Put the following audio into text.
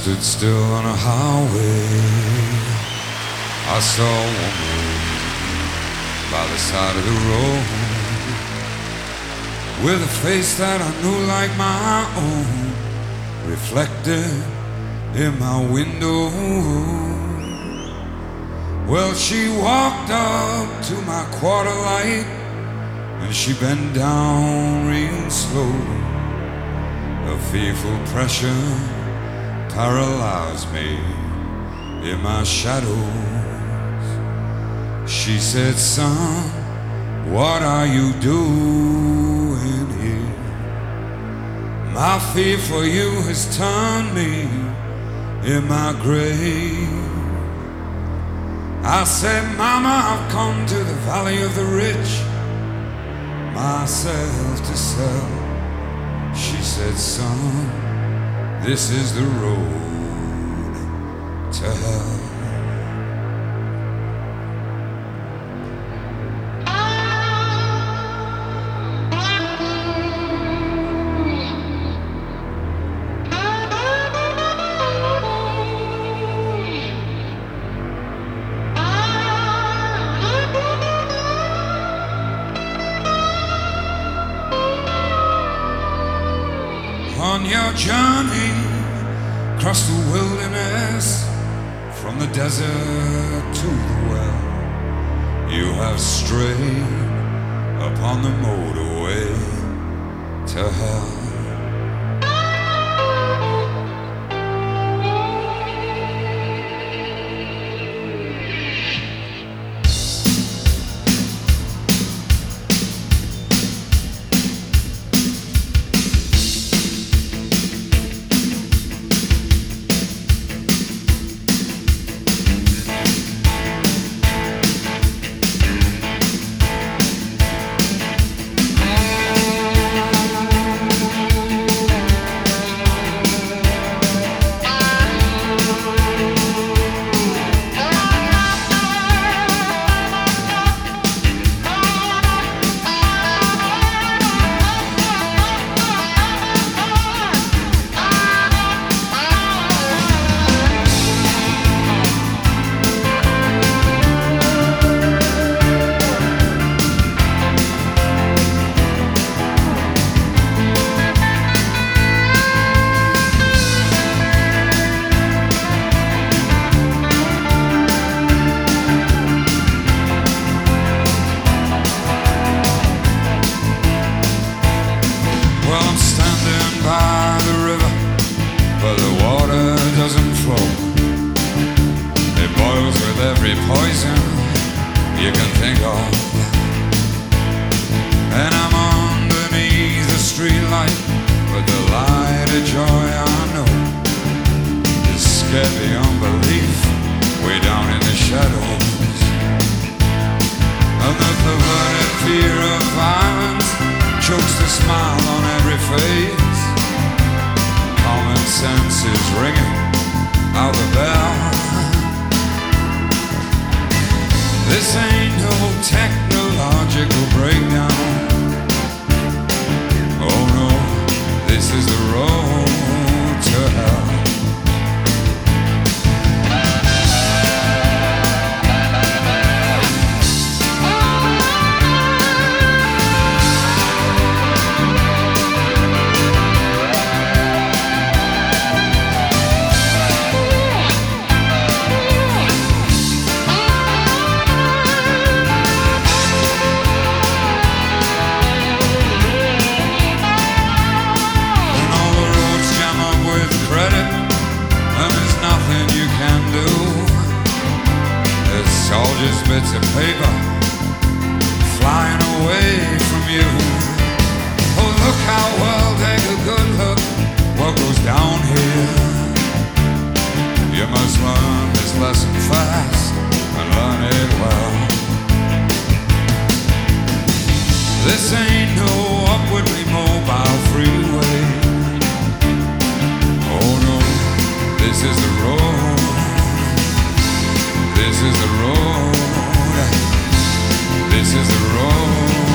stood still on a highway. I saw a woman by the side of the road with a face that I knew like my own, reflected in my window. Well, she walked up to my quarter light and she bent down real slow. A fearful pressure paralyzed me in my shadows. She said, son, what are you doing here? My fear for you has turned me in my grave. I said, Mama, I've come to the valley of the rich, myself to sell. She said, son, this is the road to hell. On your journey across the wilderness, from the desert to the well, you have strayed upon the motorway to hell. Every poison you can think of, and I'm underneath the streetlight, but the light of joy I know is scared beyond belief, way down in the shadows. And the perverted fear of violence chokes the smile on every face. Common sense is ringing out the bell. This ain't no technological breakdown. Oh no, this is the road to hell. All just bits of paper flying away from you. Oh, look how well, take a good look what goes down here. You must learn this lesson fast and learn it well. This ain't no upwardly mobile freeway. Oh no, this is the road. This is the road. This is the road.